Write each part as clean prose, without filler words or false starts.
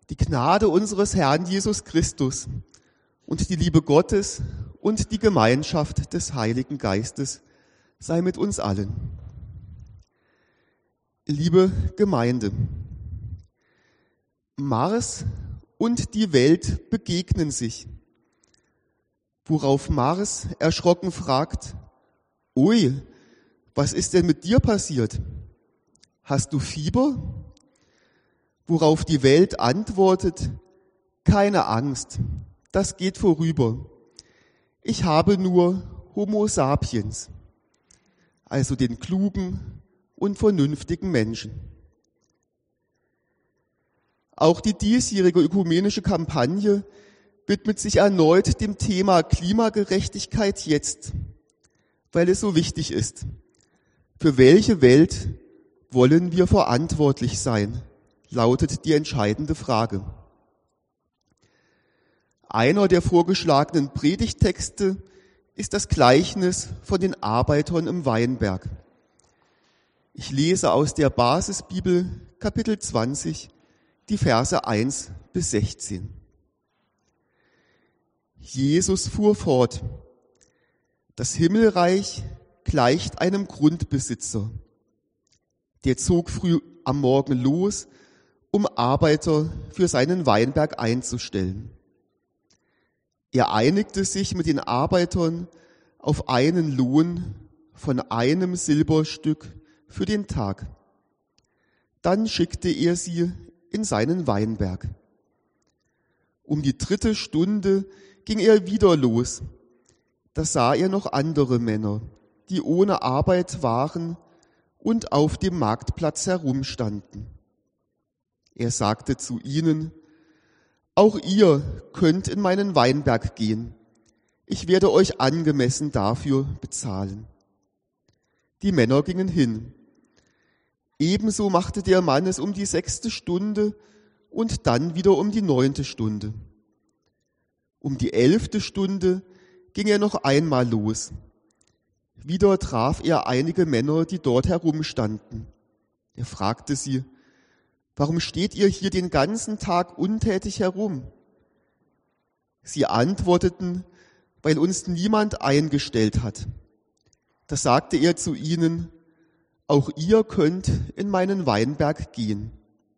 Die Gnade unseres Herrn Jesus Christus und die Liebe Gottes und die Gemeinschaft des Heiligen Geistes sei mit uns allen. Liebe Gemeinde, Mars und die Welt begegnen sich, worauf Mars erschrocken fragt: Ui, was ist denn mit dir passiert? Hast du Fieber? Worauf die Welt antwortet: Keine Angst, das geht vorüber. Ich habe nur Homo sapiens, also den klugen und vernünftigen Menschen. Auch die diesjährige ökumenische Kampagne widmet sich erneut dem Thema Klimagerechtigkeit jetzt, weil es so wichtig ist. Für welche Welt wollen wir verantwortlich sein, lautet die entscheidende Frage. Einer der vorgeschlagenen Predigttexte ist das Gleichnis von den Arbeitern im Weinberg. Ich lese aus der Basisbibel Kapitel 20, die Verse 1 bis 16. Jesus fuhr fort: Das Himmelreich gleicht einem Grundbesitzer. Der zog früh am Morgen los, um Arbeiter für seinen Weinberg einzustellen. Er einigte sich mit den Arbeitern auf einen Lohn von 1 Silberstück für den Tag. Dann schickte er sie in seinen Weinberg. Um die 3. Stunde ging er wieder los. Da sah er noch andere Männer, die ohne Arbeit waren und auf dem Marktplatz herumstanden. Er sagte zu ihnen: Auch ihr könnt in meinen Weinberg gehen. Ich werde euch angemessen dafür bezahlen. Die Männer gingen hin. Ebenso machte der Mann es um die 6. Stunde und dann wieder um die 9. Stunde. Um die 11. Stunde ging er noch einmal los. Wieder traf er einige Männer, die dort herumstanden. Er fragte sie: Warum steht ihr hier den ganzen Tag untätig herum? Sie antworteten: Weil uns niemand eingestellt hat. Da sagte er zu ihnen: Auch ihr könnt in meinen Weinberg gehen.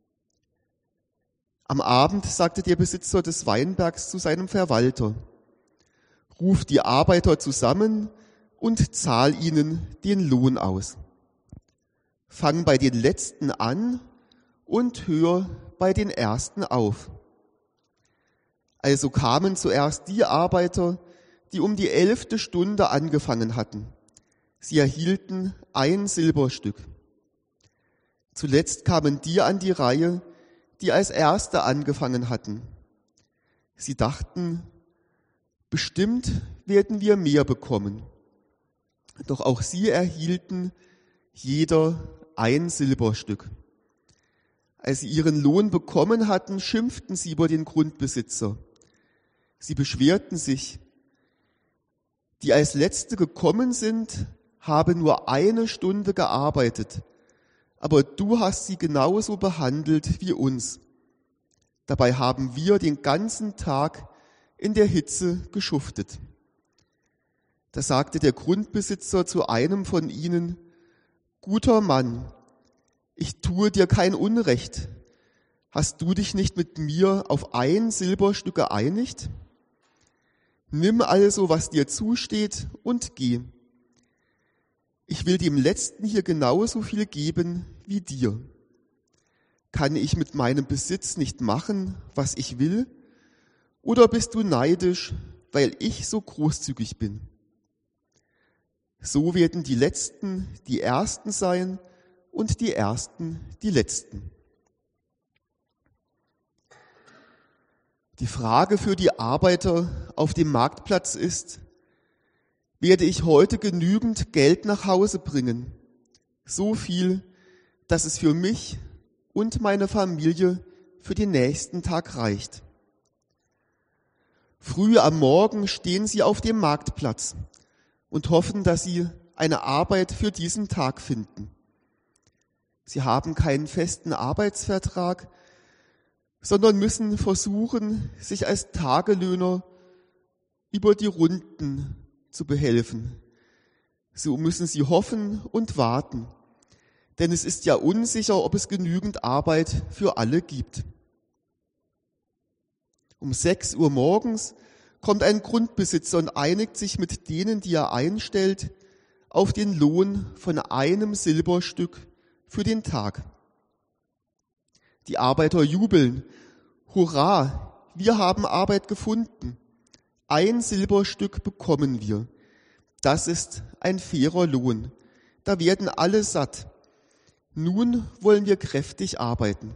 Am Abend sagte der Besitzer des Weinbergs zu seinem Verwalter: Ruf die Arbeiter zusammen und zahl ihnen den Lohn aus. Fang bei den Letzten an und hör bei den Ersten auf. Also kamen zuerst die Arbeiter, die um die 11. Stunde angefangen hatten. Sie erhielten 1 Silberstück. Zuletzt kamen die an die Reihe, die als Erste angefangen hatten. Sie dachten: Bestimmt werden wir mehr bekommen. Doch auch sie erhielten jeder 1 Silberstück. Als sie ihren Lohn bekommen hatten, schimpften sie über den Grundbesitzer. Sie beschwerten sich: Die als Letzte gekommen sind, haben nur 1 Stunde gearbeitet, aber du hast sie genauso behandelt wie uns. Dabei haben wir den ganzen Tag in der Hitze geschuftet. Da sagte der Grundbesitzer zu einem von ihnen: Guter Mann, ich tue dir kein Unrecht. Hast du dich nicht mit mir auf 1 Silberstück geeinigt? Nimm also, was dir zusteht, und geh. Ich will dem Letzten hier genauso viel geben wie dir. Kann ich mit meinem Besitz nicht machen, was ich will? Oder bist du neidisch, weil ich so großzügig bin? So werden die Letzten die Ersten sein und die Ersten die Letzten. Die Frage für die Arbeiter auf dem Marktplatz ist: Werde ich heute genügend Geld nach Hause bringen? So viel, dass es für mich und meine Familie für den nächsten Tag reicht. Früh am Morgen stehen sie auf dem Marktplatz und hoffen, dass sie eine Arbeit für diesen Tag finden. Sie haben keinen festen Arbeitsvertrag sondern müssen versuchen, sich als Tagelöhner über die Runden zu behelfen. So müssen sie hoffen und warten, denn es ist ja unsicher, ob es genügend Arbeit für alle gibt. Um 6 Uhr morgens kommt ein Grundbesitzer und einigt sich mit denen, die er einstellt, auf den Lohn von einem Silberstück für den Tag. Die Arbeiter jubeln: Hurra, wir haben Arbeit gefunden. 1 Silberstück bekommen wir. Das ist ein fairer Lohn. Da werden alle satt. Nun wollen wir kräftig arbeiten.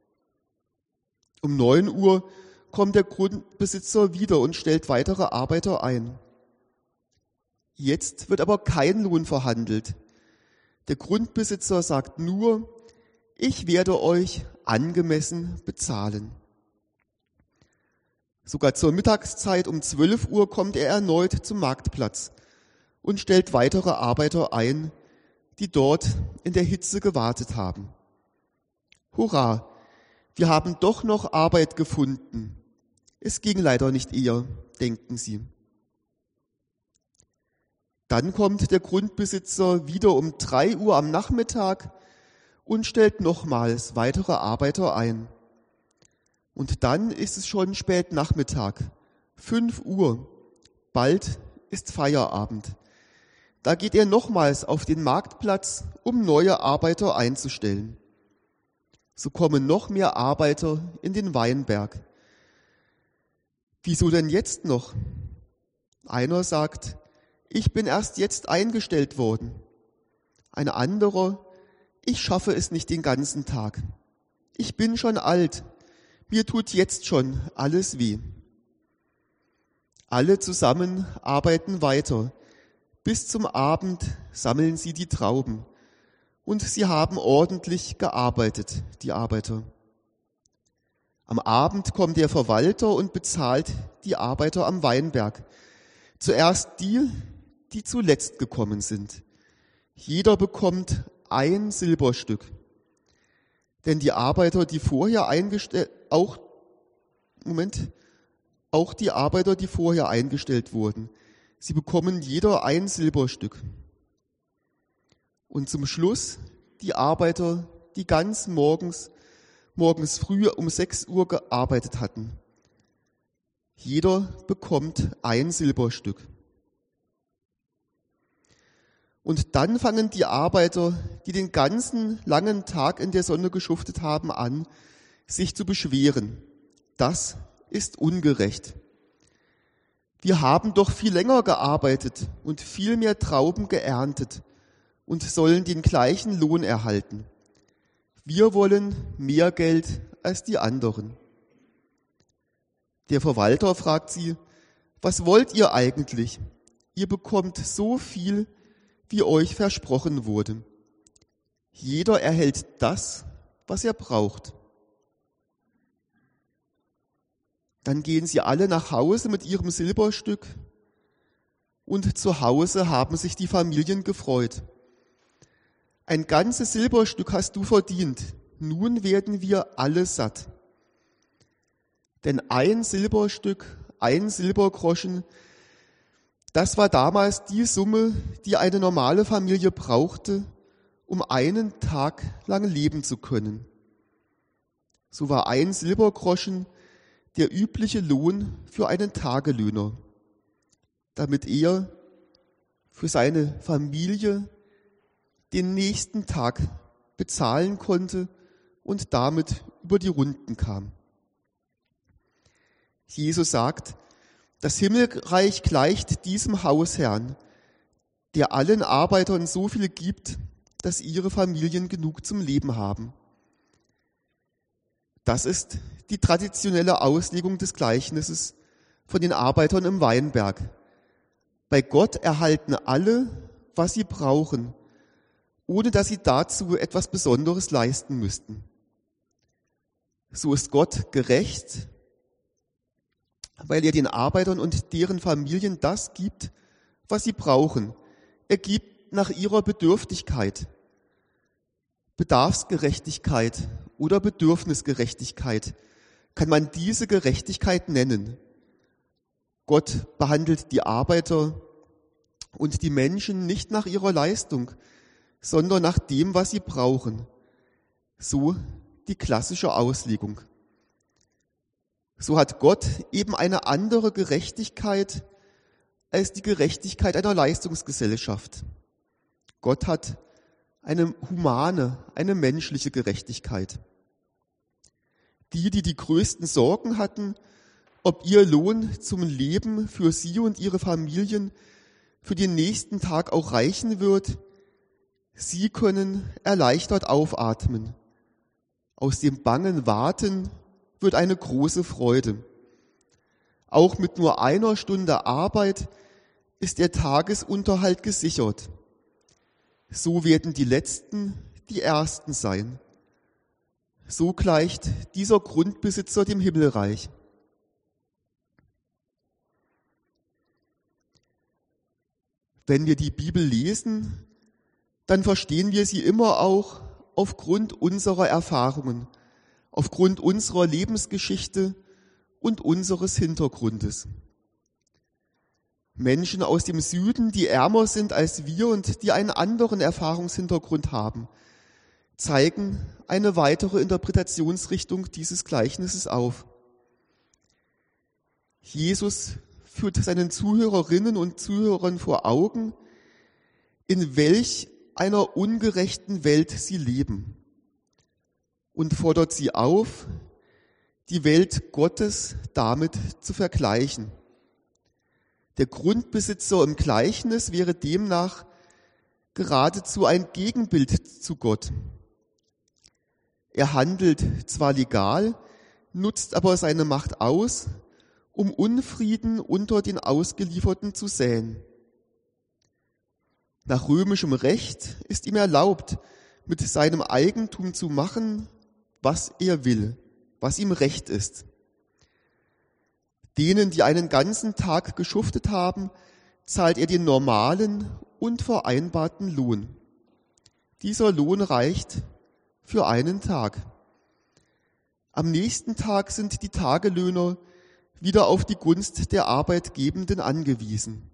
Um 9 Uhr kommt der Grundbesitzer wieder und stellt weitere Arbeiter ein. Jetzt wird aber kein Lohn verhandelt. Der Grundbesitzer sagt nur: Ich werde euch angemessen bezahlen. Sogar zur Mittagszeit um 12 Uhr kommt er erneut zum Marktplatz und stellt weitere Arbeiter ein, die dort in der Hitze gewartet haben. Hurra, wir haben doch noch Arbeit gefunden. Es ging leider nicht eher, denken sie. Dann kommt der Grundbesitzer wieder um 3 Uhr am Nachmittag und stellt nochmals weitere Arbeiter ein. Und dann ist es schon spät Nachmittag, 5 Uhr. Bald ist Feierabend. Da geht er nochmals auf den Marktplatz, um neue Arbeiter einzustellen. So kommen noch mehr Arbeiter in den Weinberg. Wieso denn jetzt noch? Einer sagt: Ich bin erst jetzt eingestellt worden. Ein anderer: Ich schaffe es nicht den ganzen Tag. Ich bin schon alt. Mir tut jetzt schon alles weh. Alle zusammen arbeiten weiter. Bis zum Abend sammeln sie die Trauben. Und sie haben ordentlich gearbeitet, die Arbeiter. Am Abend kommt der Verwalter und bezahlt die Arbeiter am Weinberg. Zuerst die, die zuletzt gekommen sind. Jeder bekommt 1 Silberstück. Denn die Arbeiter, die vorher eingestellt wurden, sie bekommen jeder 1 Silberstück. Und zum Schluss die Arbeiter, die ganz morgens früh um 6 Uhr gearbeitet hatten. Jeder bekommt 1 Silberstück. Und dann fangen die Arbeiter, die den ganzen langen Tag in der Sonne geschuftet haben, an, sich zu beschweren. Das ist ungerecht. Wir haben doch viel länger gearbeitet und viel mehr Trauben geerntet und sollen den gleichen Lohn erhalten. Wir wollen mehr Geld als die anderen. Der Verwalter fragt sie: Was wollt ihr eigentlich? Ihr bekommt so viel, wie euch versprochen wurde. Jeder erhält das, was er braucht. Dann gehen sie alle nach Hause mit ihrem Silberstück und zu Hause haben sich die Familien gefreut. Ein ganzes Silberstück hast du verdient, nun werden wir alle satt. Denn 1 Silberstück, 1 Silbergroschen, das war damals die Summe, die eine normale Familie brauchte, um einen Tag lang leben zu können. So war 1 Silbergroschen der übliche Lohn für einen Tagelöhner, damit er für seine Familie den nächsten Tag bezahlen konnte und damit über die Runden kam. Jesus sagt: Das Himmelreich gleicht diesem Hausherrn, der allen Arbeitern so viel gibt, dass ihre Familien genug zum Leben haben. Das ist die traditionelle Auslegung des Gleichnisses von den Arbeitern im Weinberg. Bei Gott erhalten alle, was sie brauchen, ohne dass sie dazu etwas Besonderes leisten müssten. So ist Gott gerecht, weil er den Arbeitern und deren Familien das gibt, was sie brauchen. Er gibt nach ihrer Bedürftigkeit. Bedarfsgerechtigkeit oder Bedürfnisgerechtigkeit kann man diese Gerechtigkeit nennen. Gott behandelt die Arbeiter und die Menschen nicht nach ihrer Leistung, sondern nach dem, was sie brauchen. So die klassische Auslegung. So hat Gott eben eine andere Gerechtigkeit als die Gerechtigkeit einer Leistungsgesellschaft. Gott hat eine humane, eine menschliche Gerechtigkeit. Die die größten Sorgen hatten, ob ihr Lohn zum Leben für sie und ihre Familien für den nächsten Tag auch reichen wird, sie können erleichtert aufatmen. Aus dem bangen Warten wird eine große Freude. Auch mit nur 1 Stunde Arbeit ist der Tagesunterhalt gesichert. So werden die Letzten die Ersten sein. So gleicht dieser Grundbesitzer dem Himmelreich. Wenn wir die Bibel lesen, dann verstehen wir sie immer auch aufgrund unserer Erfahrungen, aufgrund unserer Lebensgeschichte und unseres Hintergrundes. Menschen aus dem Süden, die ärmer sind als wir und die einen anderen Erfahrungshintergrund haben, zeigen eine weitere Interpretationsrichtung dieses Gleichnisses auf. Jesus führt seinen Zuhörerinnen und Zuhörern vor Augen, in welch einer ungerechten Welt sie leben, und fordert sie auf, die Welt Gottes damit zu vergleichen. Der Grundbesitzer im Gleichnis wäre demnach geradezu ein Gegenbild zu Gott. Er handelt zwar legal, nutzt aber seine Macht aus, um Unfrieden unter den Ausgelieferten zu säen. Nach römischem Recht ist ihm erlaubt, mit seinem Eigentum zu machen, was er will, was ihm recht ist. Denen, die einen ganzen Tag geschuftet haben, zahlt er den normalen und vereinbarten Lohn. Dieser Lohn reicht für einen Tag. Am nächsten Tag sind die Tagelöhner wieder auf die Gunst der Arbeitgebenden angewiesen.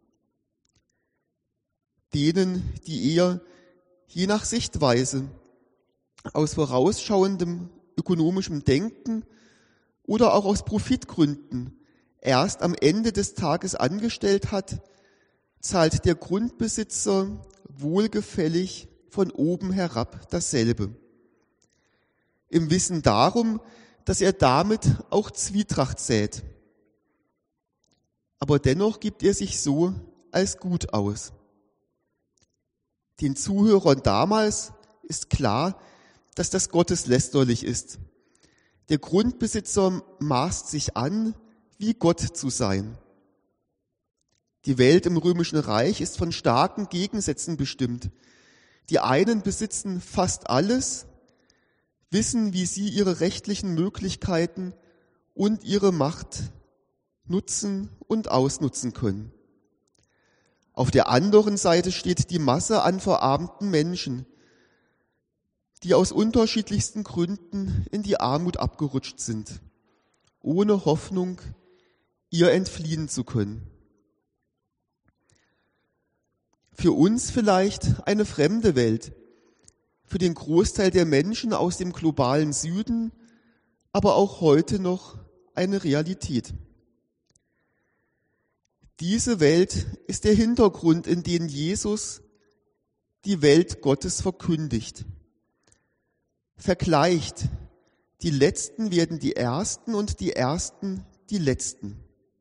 Denen, die eher je nach Sichtweise aus vorausschauendem ökonomischem Denken oder auch aus Profitgründen erst am Ende des Tages angestellt hat, zahlt der Grundbesitzer wohlgefällig von oben herab dasselbe. Im Wissen darum, dass er damit auch Zwietracht sät. Aber dennoch gibt er sich so als gut aus. Den Zuhörern damals ist klar, dass das gotteslästerlich ist. Der Grundbesitzer maßt sich an, wie Gott zu sein. Die Welt im Römischen Reich ist von starken Gegensätzen bestimmt. Die einen besitzen fast alles, wissen, wie sie ihre rechtlichen Möglichkeiten und ihre Macht nutzen und ausnutzen können. Auf der anderen Seite steht die Masse an verarmten Menschen, die aus unterschiedlichsten Gründen in die Armut abgerutscht sind, ohne Hoffnung, ihr entfliehen zu können. Für uns vielleicht eine fremde Welt, für den Großteil der Menschen aus dem globalen Süden, aber auch heute noch eine Realität. Diese Welt ist der Hintergrund, in den Jesus die Welt Gottes verkündigt. Vergleicht, die Letzten werden die Ersten und die Ersten die Letzten.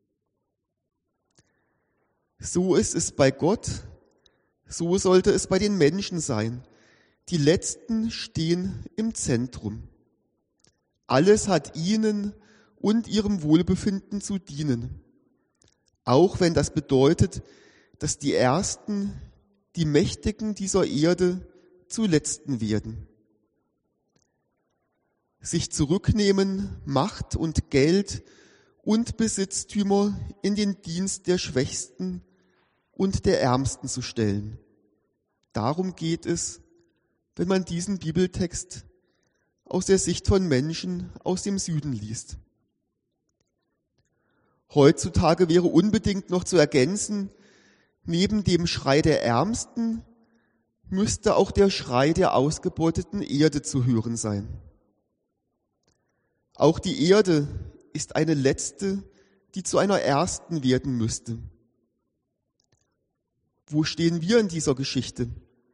So ist es bei Gott, so sollte es bei den Menschen sein. Die Letzten stehen im Zentrum. Alles hat ihnen und ihrem Wohlbefinden zu dienen. Auch wenn das bedeutet, dass die Ersten, die Mächtigen dieser Erde, zu Letzten werden. Sich zurücknehmen, Macht und Geld und Besitztümer in den Dienst der Schwächsten und der Ärmsten zu stellen. Darum geht es, wenn man diesen Bibeltext aus der Sicht von Menschen aus dem Süden liest. Heutzutage wäre unbedingt noch zu ergänzen, neben dem Schrei der Ärmsten müsste auch der Schrei der ausgebeuteten Erde zu hören sein. Auch die Erde ist eine letzte, die zu einer ersten werden müsste. Wo stehen wir in dieser Geschichte?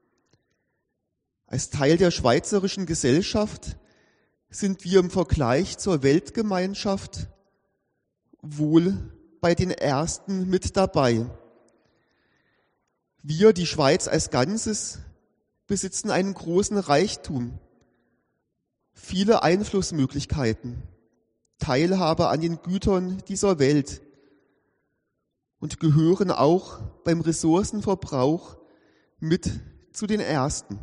Als Teil der schweizerischen Gesellschaft sind wir im Vergleich zur Weltgemeinschaft wohl bei den Ersten mit dabei. Wir, die Schweiz als Ganzes, besitzen einen großen Reichtum, viele Einflussmöglichkeiten, Teilhabe an den Gütern dieser Welt und gehören auch beim Ressourcenverbrauch mit zu den Ersten.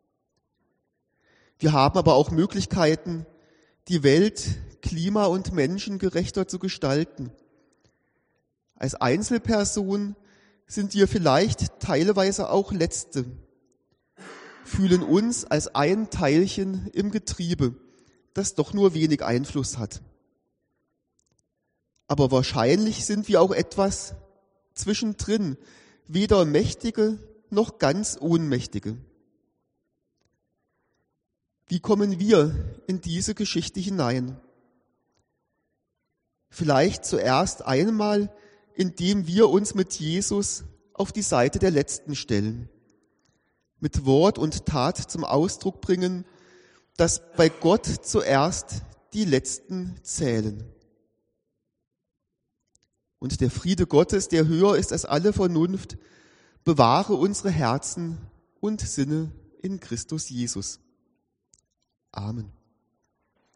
Wir haben aber auch Möglichkeiten, die Welt klima- und menschengerechter zu gestalten. Als Einzelperson sind wir vielleicht teilweise auch Letzte, fühlen uns als ein Teilchen im Getriebe, das doch nur wenig Einfluss hat. Aber wahrscheinlich sind wir auch etwas zwischendrin, weder Mächtige noch ganz Ohnmächtige. Wie kommen wir in diese Geschichte hinein? Vielleicht zuerst einmal, indem wir uns mit Jesus auf die Seite der Letzten stellen, mit Wort und Tat zum Ausdruck bringen, dass bei Gott zuerst die Letzten zählen. Und der Friede Gottes, der höher ist als alle Vernunft, bewahre unsere Herzen und Sinne in Christus Jesus. Amen.